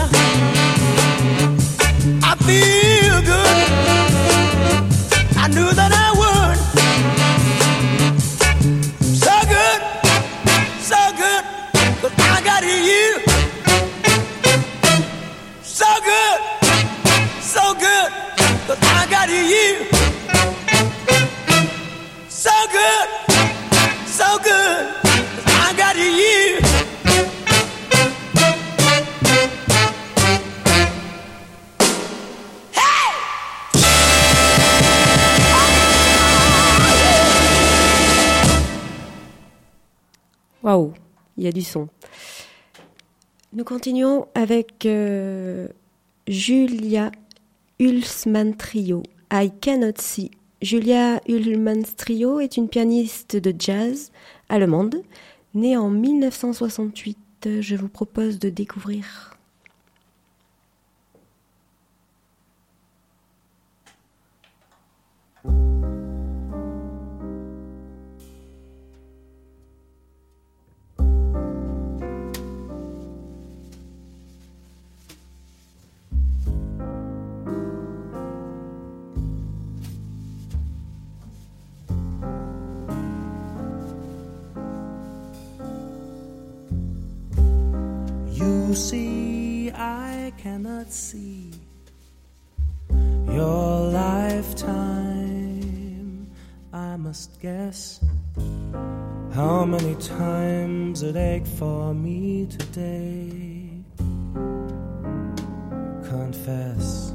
I feel good. I knew that I would. So good, so good, but I got you. So good, so good, but I got you. So good, so good, but I got you. Waouh, il y a du son. Nous continuons avec Julia Ullmann Trio, I Cannot See. Julia Ullmann Trio est une pianiste de jazz allemande, née en 1968. Je vous propose de découvrir. You see, I cannot see your lifetime. I must guess how many times it ached for me today. Confess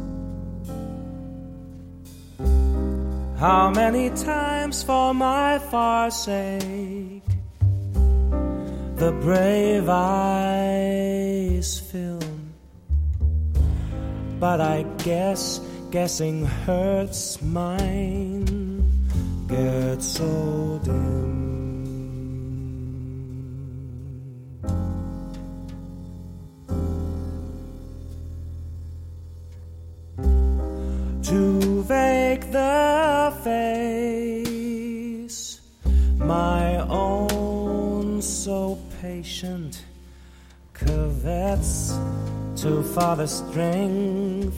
how many times for my far sake the brave eyes film. But I guess guessing hurts mine. get so dim. To make the face my own so patient covets to father strength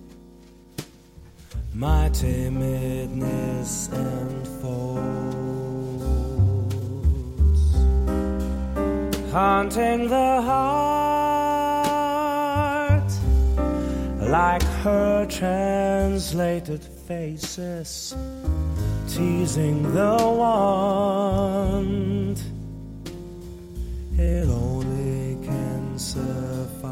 my timidness and folds, haunting the heart like her translated faces, teasing the wand it only can suffice.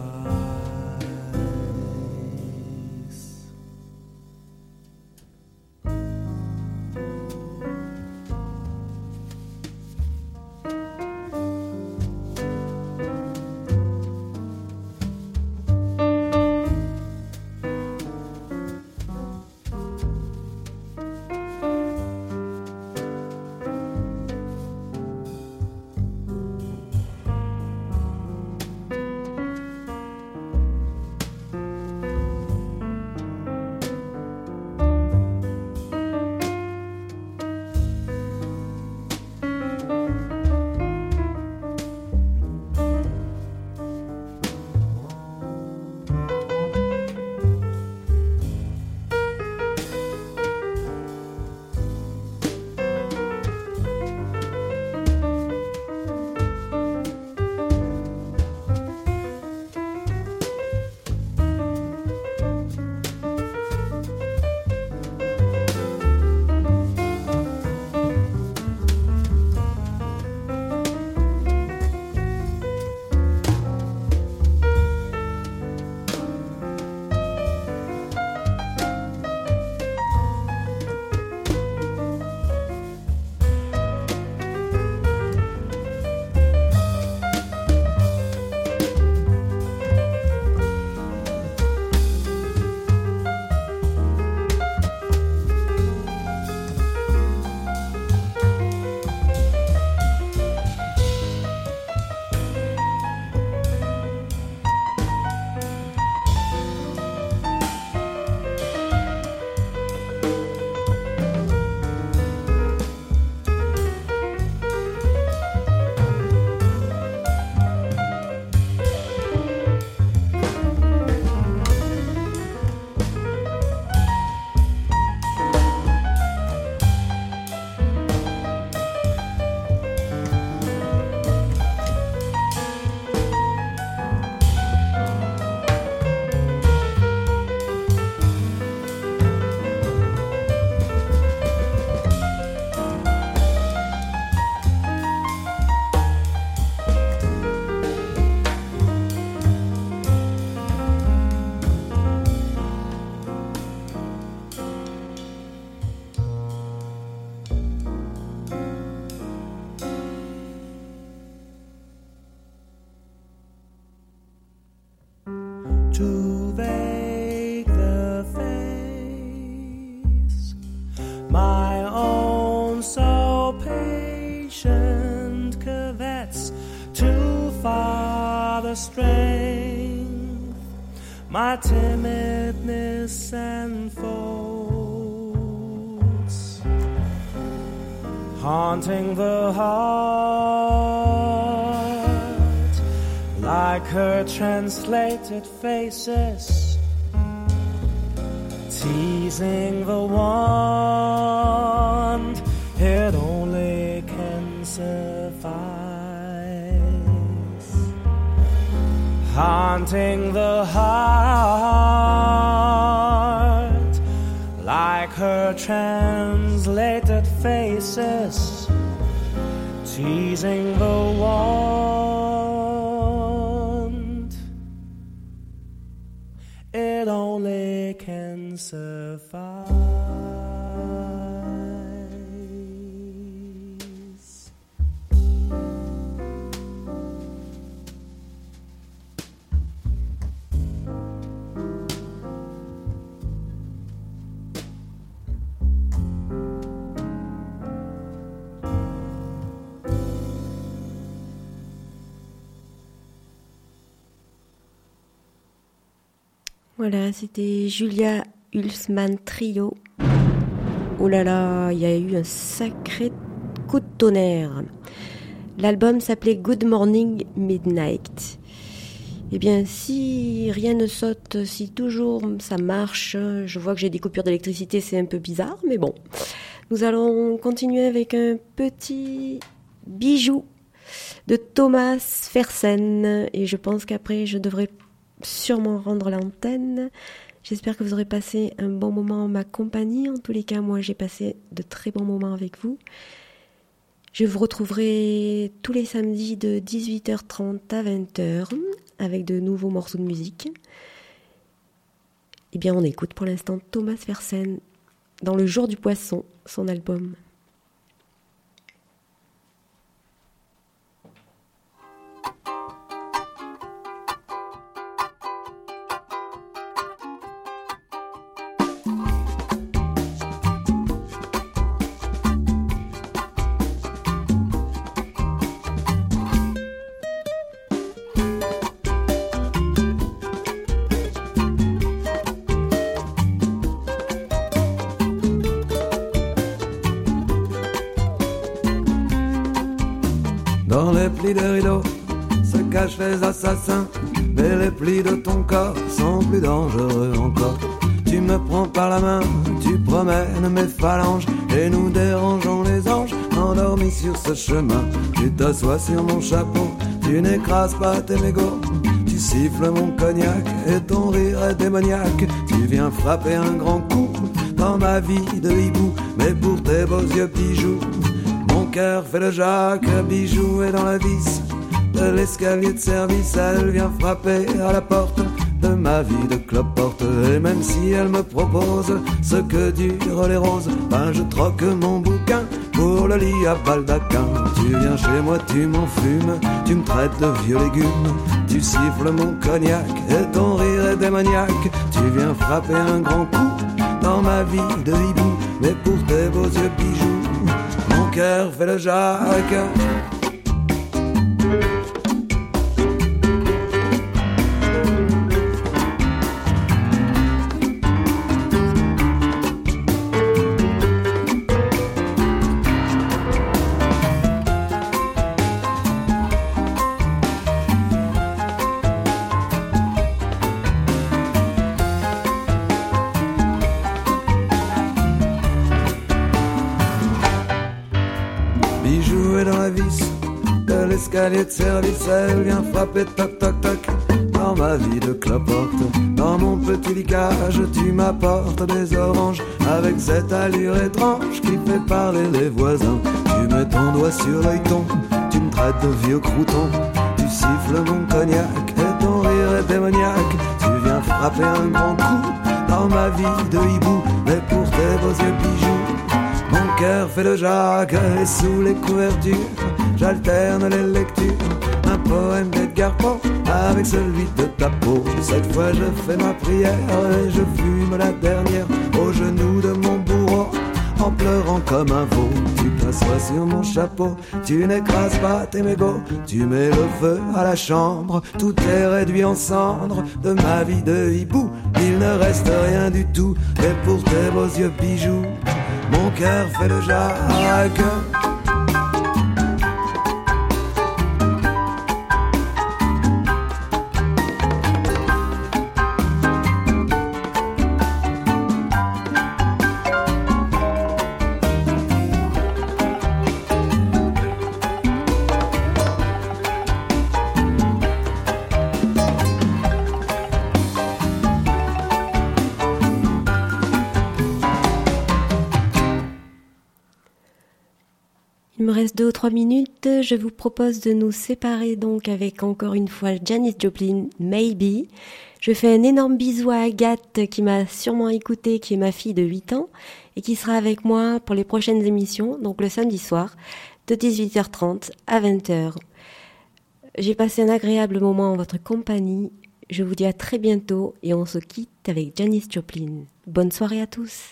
To make the face my own so patient covets too far the strength my timidness enfolds, haunting the heart like her translated faces, teasing the wand it only can suffice, haunting the heart like her translated faces, teasing the wand it only can suffice. Voilà, c'était Julia Hulsmann Trio. Oh là là, il y a eu un sacré coup de tonnerre. L'album s'appelait Good Morning Midnight. Eh bien, si rien ne saute, si toujours ça marche, je vois que j'ai des coupures d'électricité, c'est un peu bizarre, mais bon. Nous allons continuer avec un petit bijou de Thomas Fersen. Et je pense qu'après, je devrais sûrement rendre l'antenne. J'espère que vous aurez passé un bon moment en ma compagnie. En tous les cas, moi, j'ai passé de très bons moments avec vous. Je vous retrouverai tous les samedis de 18h30 à 20h avec de nouveaux morceaux de musique. Eh bien, on écoute pour l'instant Thomas Fersen dans Le Jour du Poisson, son album. Dans les plis des rideaux se cachent les assassins, mais les plis de ton corps sont plus dangereux encore. Tu me prends par la main, tu promènes mes phalanges, et nous dérangeons les anges endormis sur ce chemin. Tu t'assois sur mon chapeau, tu n'écrases pas tes mégots, tu siffles mon cognac et ton rire est démoniaque. Tu viens frapper un grand coup dans ma vie de hibou, mais pour tes beaux yeux bijoux mon cœur fait le Jacques. Bijou est dans la vis de l'escalier de service, elle vient frapper à la porte de ma vie de cloporte. Et même si elle me propose ce que durent les roses, ben je troque mon bouquin pour le lit à baldaquin. Tu viens chez moi, tu m'enfumes, tu me traites de vieux légumes, tu siffles mon cognac et ton rire est démoniaque. Tu viens frapper un grand coup dans ma vie de hibou, mais pour tes beaux yeux bijoux mon cœur fait le Jacques. Bijou est dans la vis de l'escalier de service, elle vient frapper toc toc toc dans ma vie de cloporte. Dans mon petit licage tu m'apportes des oranges avec cette allure étrange qui fait parler les voisins. Tu mets ton doigt sur l'œilleton, tu me traites de vieux crouton, tu siffles mon cognac et ton rire est démoniaque. Tu viens frapper un grand coup dans ma vie de hibou, mais pour tes beaux yeux bijoux mon cœur fait le Jacques. Et sous les couvertures j'alterne les lectures, un poème d'Edgar Poe avec celui de ta peau. Cette fois je fais ma prière et je fume la dernière au genou de mon bourreau en pleurant comme un veau. Tu t'assois sur mon chapeau, tu n'écrases pas tes mégots, tu mets le feu à la chambre, tout est réduit en cendres de ma vie de hibou. Il ne reste rien du tout, mais pour tes beaux yeux bijoux mon cœur fait le Jacques. Il me reste 2 ou 3 minutes. Je vous propose de nous séparer donc avec encore une fois Janis Joplin, Maybe. Je fais un énorme bisou à Agathe qui m'a sûrement écouté, qui est ma fille de 8 ans et qui sera avec moi pour les prochaines émissions, donc le samedi soir de 18h30 à 20h. J'ai passé un agréable moment en votre compagnie. Je vous dis à très bientôt et on se quitte avec Janis Joplin. Bonne soirée à tous.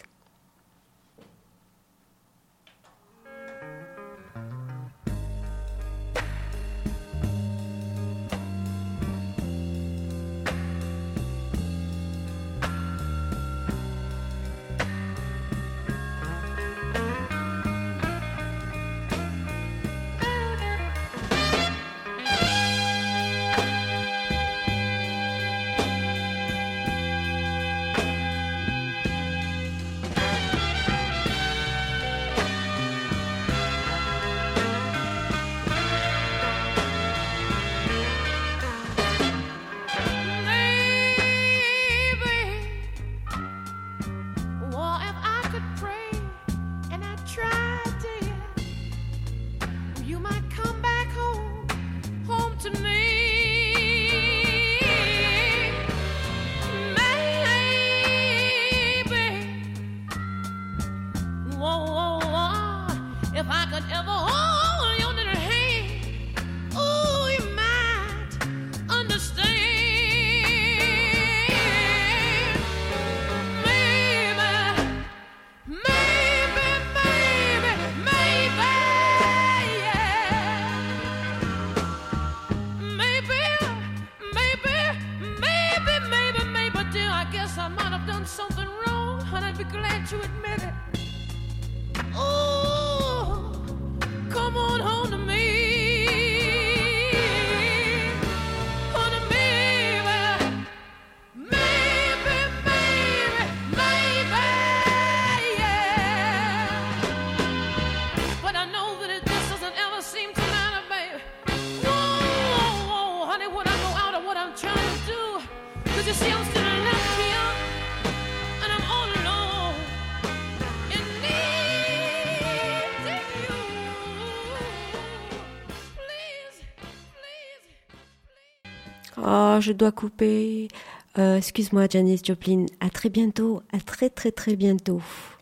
Oh, je dois couper. Excuse-moi, Janis Joplin. À très bientôt. À très très très bientôt.